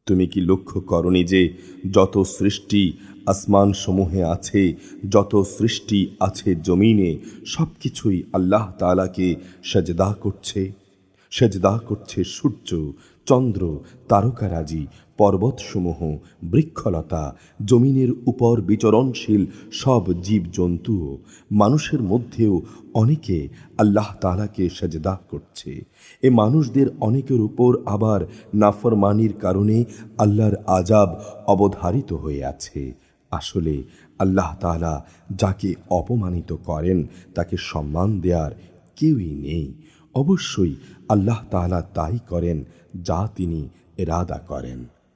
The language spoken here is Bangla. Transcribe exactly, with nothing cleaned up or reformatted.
তুমি কি লক্ষ্য করনি যে যত সৃষ্টি আসমানসমূহে আছে, যত সৃষ্টি আছে জমিনে, সব কিছুই আল্লাহ তাআলাকে সেজদা করছে। সেজদা করছে সূর্য, চন্দ্র, তারকারাজি, পর্বতসমূহ, বৃক্ষলতা, জমিনের উপর বিচরণশীল সব জীবজন্তুও, মানুষের মধ্যেও অনেকে আল্লাহ তাআলাকে সেজদা করছে। এ মানুষদের অনেকের উপর আবার নাফরমানির কারণে আল্লাহর আযাব অবধারিত হয়ে আছে। আসলে আল্লাহ তাআলা যাকে অপমানিত করেন তাকে সম্মান দেওয়ার কেউই নেই। অবশ্যই আল্লাহ তাআলা তাই করেন যা তিনি ইরাদা করেন।